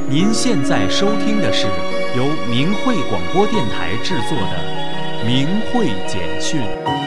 您现在收听的是由明慧广播电台制作的明慧简讯。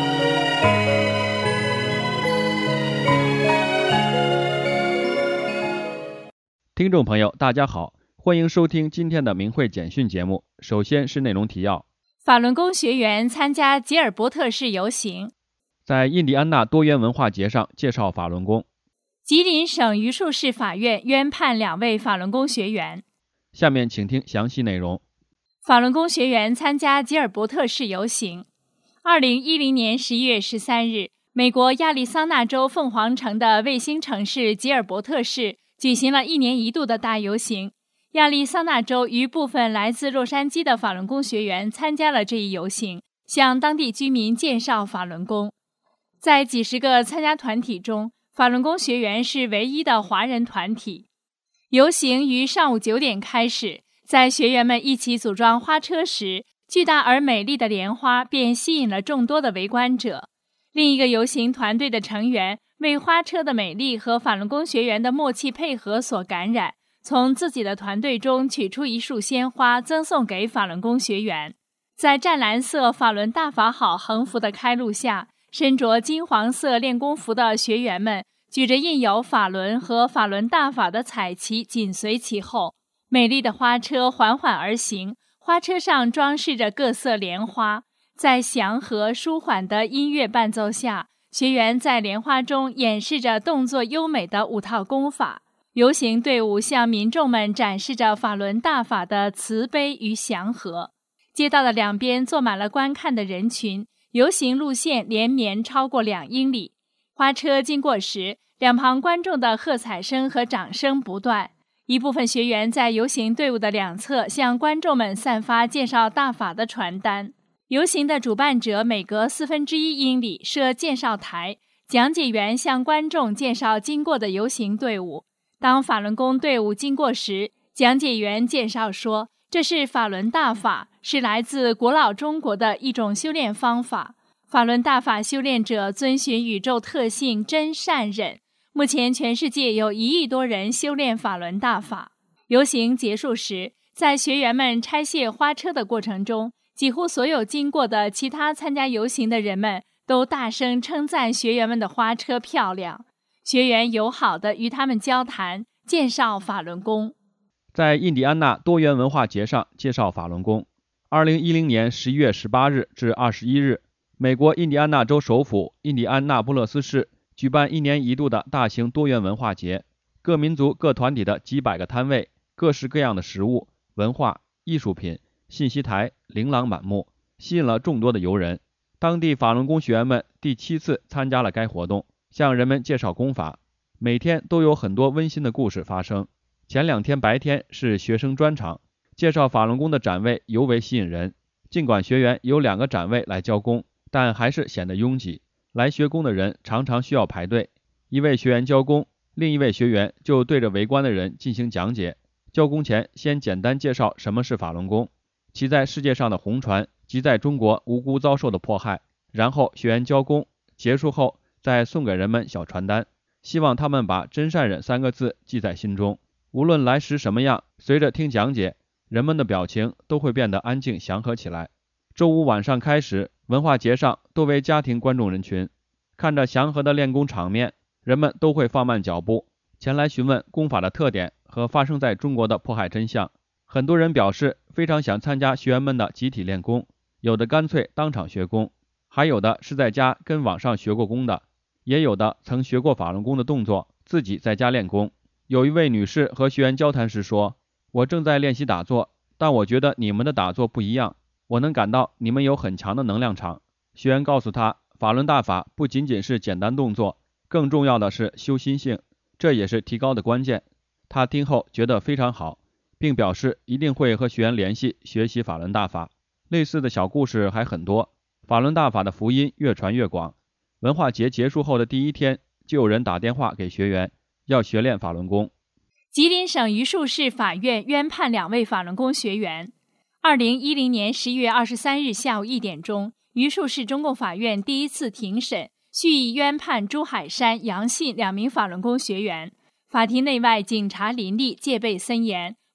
听众朋友大家好，欢迎收听今天的明慧简讯节目。首先是内容提要。 法轮功学员参加吉尔伯特市游行， 在印第安纳多元文化节上介绍法轮功。 吉林省榆树市法院冤判2位法轮功学员。 下面请听详细内容。 法轮功学员参加吉尔伯特市游行。2010年11月13日，美国亚利桑那州凤凰城的卫星城市吉尔伯特市举行了1年1度的大游行。亚利桑那州与部分来自洛杉矶的法轮功学员参加了这一游行，向当地居民介绍法轮功。在几十个参加团体中，法轮功学员是唯一的华人团体。游行于上午9点开始，在学员们一起组装花车时，巨大而美丽的莲花便吸引了众多的围观者。另一个游行团队的成员为花车的美丽和法轮功学员的默契配合所感染，从自己的团队中取出一束鲜花赠送给法轮功学员。在湛蓝色法轮大法好横幅的开路下，身着金黄色练功服的学员们举着印有法轮和法轮大法的彩旗紧随其后，美丽的花车缓缓而行，花车上装饰着各色莲花，在祥和舒缓的音乐伴奏下，学员在莲花中演示着动作优美的5套功法。游行队伍向民众们展示着法轮大法的慈悲与祥和。街道的两边坐满了观看的人群，游行路线连绵超过2英里。花车经过时，两旁观众的喝彩声和掌声不断。一部分学员在游行队伍的两侧向观众们散发介绍大法的传单。游行的主办者每隔1/4英里设介绍台，讲解员向观众介绍经过的游行队伍。当法轮功队伍经过时，讲解员介绍说，这是法轮大法，是来自古老中国的一种修炼方法。法轮大法修炼者遵循宇宙特性真善忍，目前全世界有1亿多人修炼法轮大法。游行结束时，在学员们拆卸花车的过程中，几乎所有经过的其他参加游行的人们都大声称赞学员们的花车漂亮。学员友好地与他们交谈，介绍法轮功。 在印第安纳多元文化节上介绍法轮功。2010年11月18日至21日，美国印第安纳州首府印第安纳波勒斯市举办1年1度的大型多元文化节，各民族各团体的几百个摊位，各式各样的食物、文化、艺术品、信息台琳琅满目，吸引了众多的游人。当地法轮功学员们第7次参加了该活动，向人们介绍功法。每天都有很多温馨的故事发生。前2天白天是学生专场，介绍法轮功的展位尤为吸引人。尽管学员有2个展位来教功，但还是显得拥挤。来学功的人常常需要排队，一位学员教功，另一位学员就对着围观的人进行讲解。教功前先简单介绍什么是法轮功，其在世界上的红传及在中国无辜遭受的迫害，然后学员教功结束后再送给人们小传单，希望他们把真善忍3个字记在心中。无论来时什么样，随着听讲解，人们的表情都会变得安静祥和起来。周五晚上开始，文化节上多为家庭观众人群，看着祥和的练功场面，人们都会放慢脚步，前来询问功法的特点和发生在中国的迫害真相。很多人表示非常想参加学员们的集体练功，有的干脆当场学功，还有的是在家跟网上学过功的，也有的曾学过法轮功的动作，自己在家练功。有一位女士和学员交谈时说，我正在练习打坐，但我觉得你们的打坐不一样，我能感到你们有很强的能量场。学员告诉他，法轮大法不仅仅是简单动作，更重要的是修心性，这也是提高的关键。他听后觉得非常好，并表示一定会和学员联系学习法轮大法。类似的小故事还很多，法轮大法的福音越传越广。文化节结束后的第1天，就有人打电话给学员，要学练法轮功。 吉林省榆树市法院冤判2位法轮功学员。2010年11月23日下午1点钟，榆树市中共法院第1次庭审，蓄意冤判朱海山、杨信2名法轮功学员。法庭内外警察林立，戒备森严，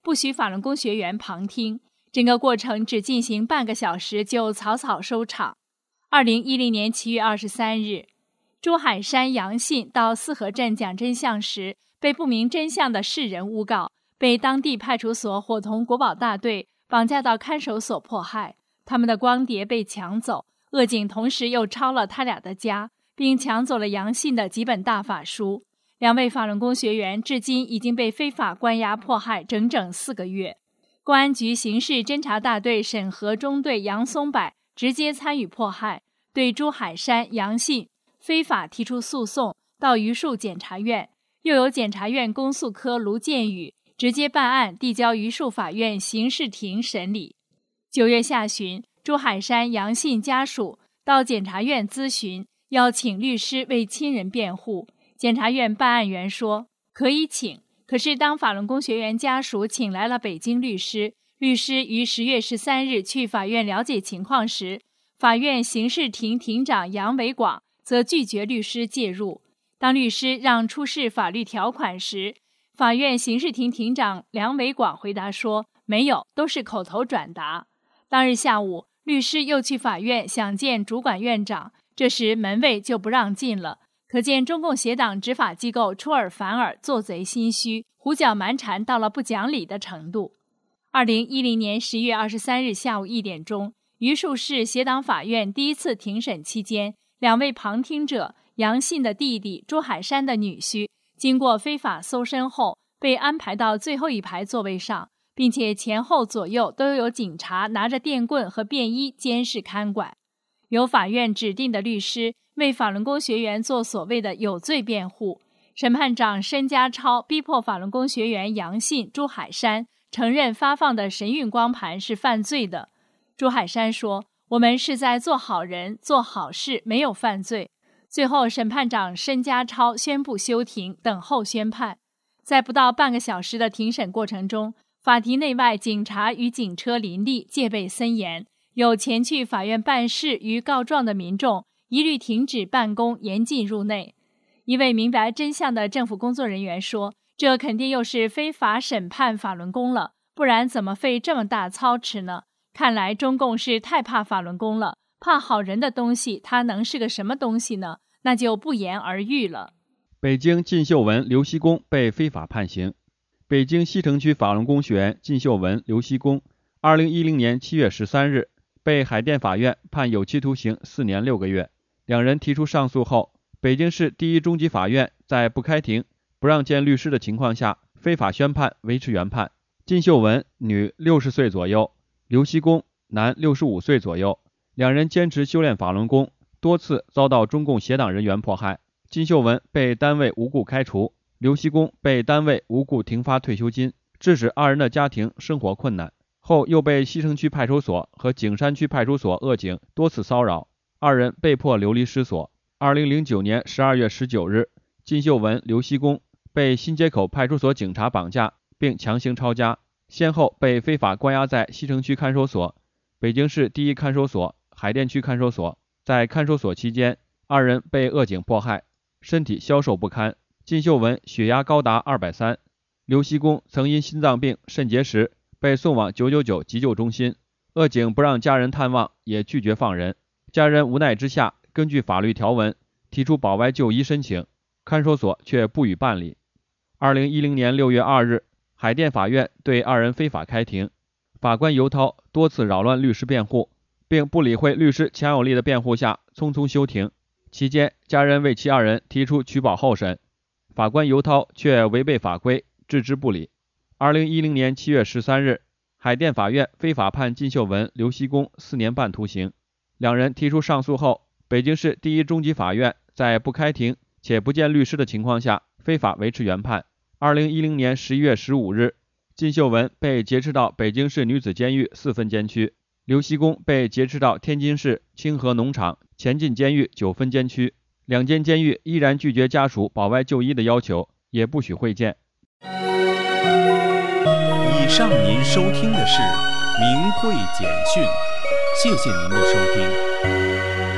不许法轮功学员旁听，整个过程只进行半个小时就草草收场。2010年7月23日，朱海山、杨信到四河镇讲真相时，被不明真相的世人诬告，被当地派出所伙同国保大队绑架到看守所迫害，他们的光碟被抢走，恶警同时又抄了他俩的家，并抢走了杨信的几本大法书。2位法轮功学员至今已经被非法关押迫害整整4个月。公安局刑事侦查大队审核中队杨松柏直接参与迫害，对朱海山、杨信非法提出诉讼到榆树检察院，又由检察院公诉科卢建宇直接办案递交榆树法院刑事庭审理。9月下旬，朱海山、杨信家属到检察院咨询，要请律师为亲人辩护。检察院办案员说可以请，可是当法轮功学员家属请来了北京律师，律师于10月13日去法院了解情况时，法院刑事庭庭长杨伟广则拒绝律师介入。当律师让出示法律条款时，法院刑事庭庭长梁伟广回答说没有，都是口头转达。当日下午，律师又去法院想见主管院长，这时门卫就不让进了。可见中共协党执法机构出尔反尔，做贼心虚，胡搅蛮缠到了不讲理的程度。2010年10月23日下午1点钟，榆树市协党法院第一次庭审期间，2位旁听者杨信的弟弟朱海山的女婿经过非法搜身后，被安排到最后一排座位上，并且前后左右都有警察拿着电棍和便衣监视看管。由法院指定的律师为法轮功学员做所谓的有罪辩护。审判长申家超逼迫法轮功学员杨信、朱海山承认发放的神韵光盘是犯罪的。朱海山说，我们是在做好人做好事，没有犯罪。最后审判长申家超宣布休庭，等候宣判。在不到半个小时的庭审过程中，法庭内外警察与警车林立，戒备森严，有前去法院办事与告状的民众一律停止办公，严禁入内。一位明白真相的政府工作人员说，这肯定又是非法审判法轮功了，不然怎么费这么大操持呢？看来中共是太怕法轮功了，怕好人的东西它能是个什么东西呢？那就不言而喻了。 北京靳秀文、刘锡恭被非法判刑。北京西城区法轮功学员靳秀文、刘锡恭2010年7月13日被海淀法院判有期徒刑4年6个月。2人提出上诉后，北京市第一中级法院在不开庭、不让见律师的情况下，非法宣判维持原判。靳秀文女60岁左右，刘锡恭男65岁左右，2人坚持修炼法轮功，多次遭到中共协党人员迫害。靳秀文被单位无故开除，刘锡恭被单位无故停发退休金，致使2人的家庭生活困难。后又被西城区派出所和景山区派出所恶警多次骚扰，2人被迫流离失所。2009年12月19日，靳秀文、刘锡恭被新街口派出所警察绑架并强行抄家，先后被非法关押在西城区看守所、北京市第一看守所、海淀区看守所。在看守所期间，2人被恶警迫害，身体消瘦不堪。靳秀文血压高达230，刘锡恭曾因心脏病、肾结石被送往999急救中心，恶警不让家人探望，也拒绝放人。家人无奈之下，根据法律条文提出保外就医申请，看守所却不予办理。2010年6月2日，海淀法院对2人非法开庭，法官尤涛多次扰乱律师辩护，并不理会律师强有力的辩护下匆匆休庭。期间，家人为其2人提出取保候审，法官尤涛却违背法规，置之不理。2010年7月13日，海淀法院非法判靳秀文、刘锡恭4年半徒刑。2人提出上诉后，北京市第一中级法院在不开庭且不见律师的情况下，非法维持原判。2010年11月15日，靳秀文被劫持到北京市女子监狱4分监区，刘锡恭被劫持到天津市清河农场前进监狱9分监区。2间监狱依然拒绝家属保外就医的要求，也不许会见。 以上您收听的是明慧简讯，谢谢您的收听。